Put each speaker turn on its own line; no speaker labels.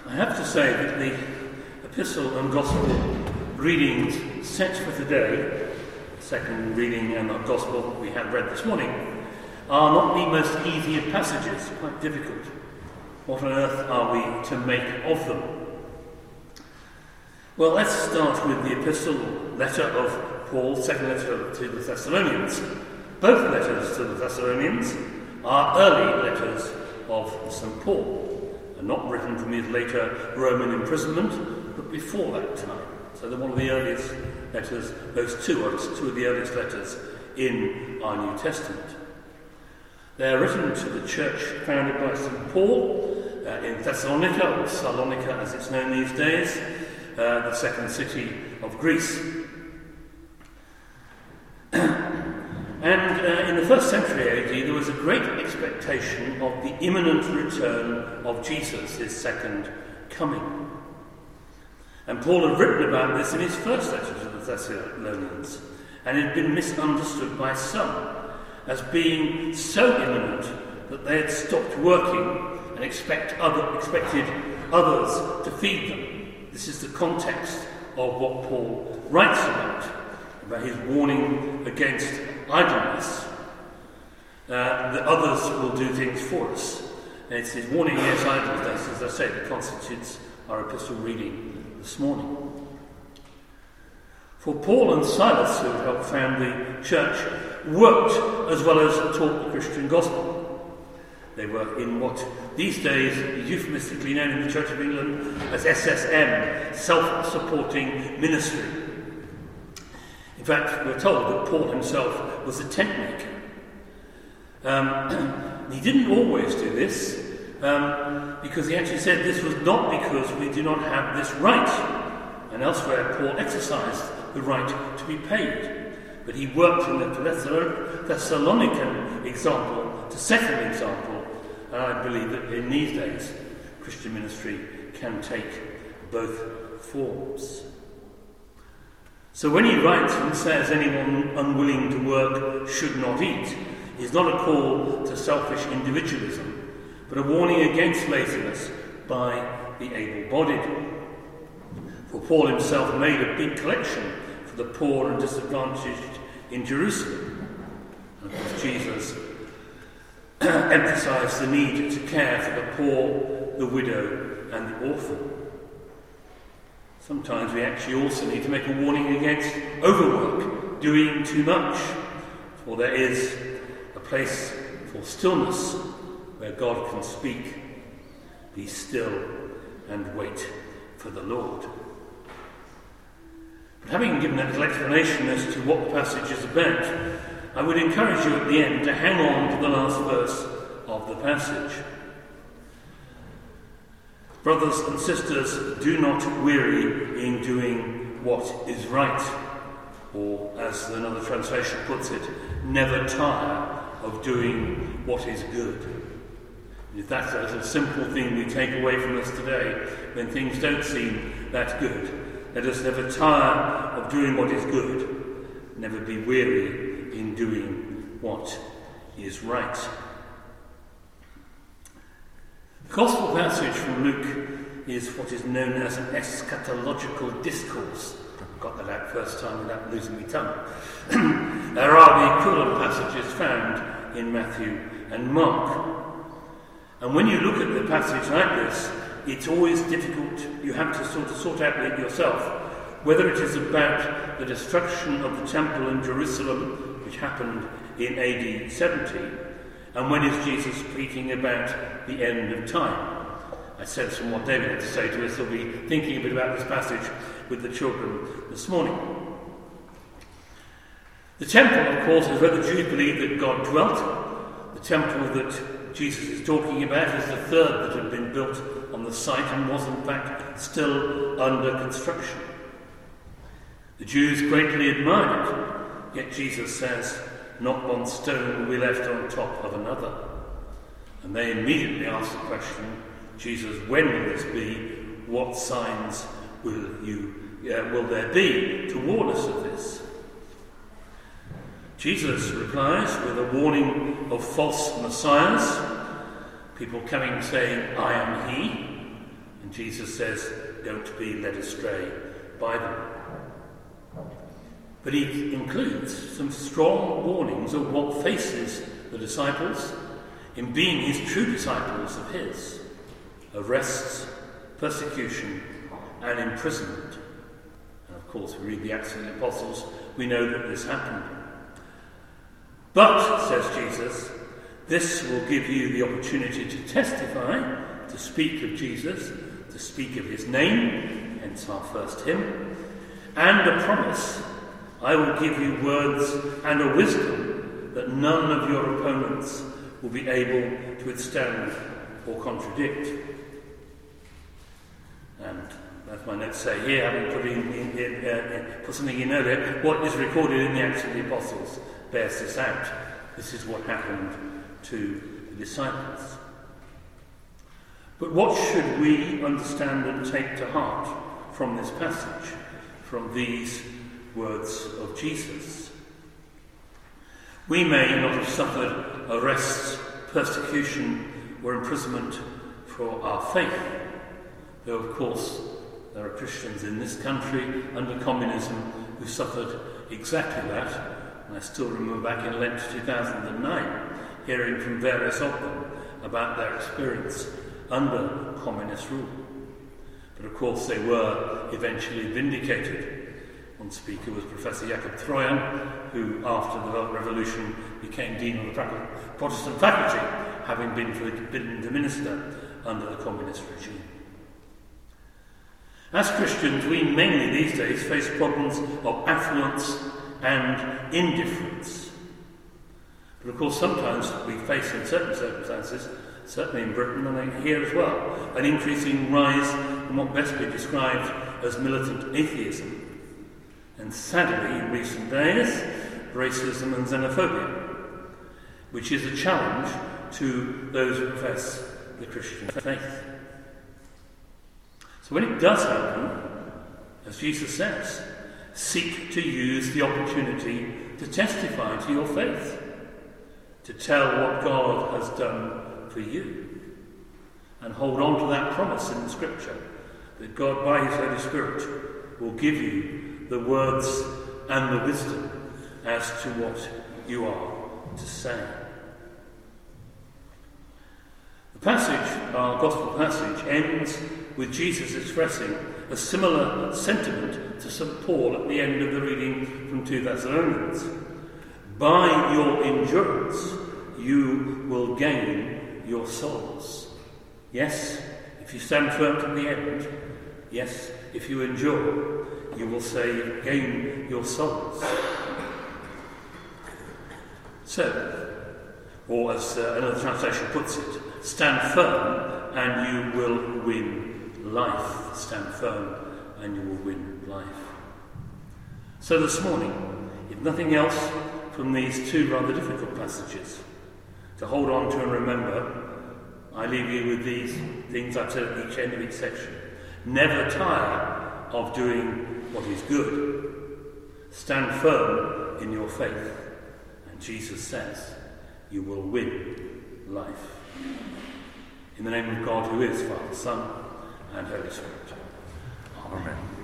I have to say that the epistle and gospel readings set for today, the second reading and the gospel we have read this morning, are not the most easy of passages, quite difficult. What on earth are we to make of them? Well, let's start with the epistle, letter of Paul, second letter to the Thessalonians. Both letters to the Thessalonians are early letters of St. Paul, and not written from his later Roman imprisonment, but before that time. So they're one of the earliest letters, those two are two of the earliest letters in our New Testament. They're written to the church founded by St. Paul in Thessalonica, or Salonika as it's known these days, the second city of Greece. And in the first century AD, there was a great expectation of the imminent return of Jesus, his second coming. And Paul had written about this in his first letter to the Thessalonians, and it had been misunderstood by some as being so imminent that they had stopped working and expected others to feed them. This is the context of what Paul writes about his warning against idleness, that others will do things for us. And it's his warning against idleness, as I say, that constitutes our epistle reading this morning. For Paul and Silas, who helped found the church, worked as well as taught the Christian gospel. They were in what these days is euphemistically known in the Church of England as SSM, self-supporting ministry. In fact, we're told that Paul himself was a tent maker. He didn't always do this, because he actually said this was not because we do not have this right. And elsewhere, Paul exercised the right to be paid. But he worked in the Thessalonican example to set an example, and I believe that in these days, Christian ministry can take both forms. So when he writes and says anyone unwilling to work should not eat, is not a call to selfish individualism, but a warning against laziness by the able-bodied. For Paul himself made a big collection for the poor and disadvantaged in Jerusalem. And of course Jesus emphasised the need to care for the poor, the widow and the orphan. Sometimes we actually also need to make a warning against overwork, doing too much, for there is a place for stillness where God can speak. Be still and wait for the Lord. But having given that little explanation as to what the passage is about, I would encourage you at the end to hang on to the last verse of the passage. Brothers and sisters, do not weary in doing what is right, or as another translation puts it, never tire of doing what is good. If that's a little simple thing we take away from us today, when things don't seem that good, let us never tire of doing what is good, never be weary in doing what is right. The Gospel passage from Luke is what is known as an eschatological discourse. I got that out first time without losing my tongue. There are the equivalent passages found in Matthew and Mark. And when you look at the passage like this, it's always difficult. You have to sort out yourself whether it is about the destruction of the temple in Jerusalem, which happened in AD 70, and when is Jesus speaking about the end of time. I sense from what David had to say to us, he'll be thinking a bit about this passage with the children this morning. The temple, of course, is where the Jews believed that God dwelt. The temple that Jesus is talking about is the third that had been built on the site and was in fact still under construction. The Jews greatly admired it, yet Jesus says, not one stone will be left on top of another. And they immediately ask the question, Jesus, when will this be? What signs will there be to warn us of this? Jesus replies with a warning of false messiahs, people coming saying, I am he, And Jesus says, don't be led astray by them. But he includes some strong warnings of what faces the disciples in being his true disciples of his: arrests, persecution, and imprisonment. And of course, we read the Acts of the Apostles, we know that this happened. But, says Jesus, this will give you the opportunity to testify, to speak of Jesus, to speak of his name, hence our first hymn, and a promise: I will give you words and a wisdom that none of your opponents will be able to withstand or contradict. And as my notes say here, having put something in earlier, what is recorded in the Acts of the Apostles bears this out. This is what happened to the disciples. But what should we understand and take to heart from this passage, from these words of Jesus? We may not have suffered arrests, persecution, or imprisonment for our faith, though of course there are Christians in this country under communism who suffered exactly that. And I still remember back in Lent 2009 hearing from various of them about their experience under communist rule. But of course they were eventually vindicated. One speaker was Professor Jakob Trojan, who after the Revolution became Dean of the Protestant faculty, having been the minister under the communist regime. As Christians, we mainly these days face problems of affluence and indifference. But of course sometimes we face in certain circumstances, certainly in Britain and here as well, an increasing rise in what best be described as militant atheism. And sadly, in recent days, racism and xenophobia, which is a challenge to those who profess the Christian faith. So when it does happen, as Jesus says, seek to use the opportunity to testify to your faith, to tell what God has done for you, and hold on to that promise in the Scripture that God, by his Holy Spirit, will give you the words and the wisdom as to what you are to say. The passage, our Gospel passage, ends with Jesus expressing a similar sentiment to St. Paul at the end of the reading from 2 Thessalonians. By your endurance you will gain your souls. Yes, if you stand firm to the end. Yes, if you endure, you will gain your souls. So, or as another translation puts it, stand firm and you will win life. Stand firm and you will win life. So this morning, if nothing else from these two rather difficult passages to hold on to and remember, I leave you with these things I've said at each end of each section. Never tire of doing what is good. Stand firm in your faith. And Jesus says, you will win life. In the name of God, who is Father, Son, and Holy Spirit. Amen.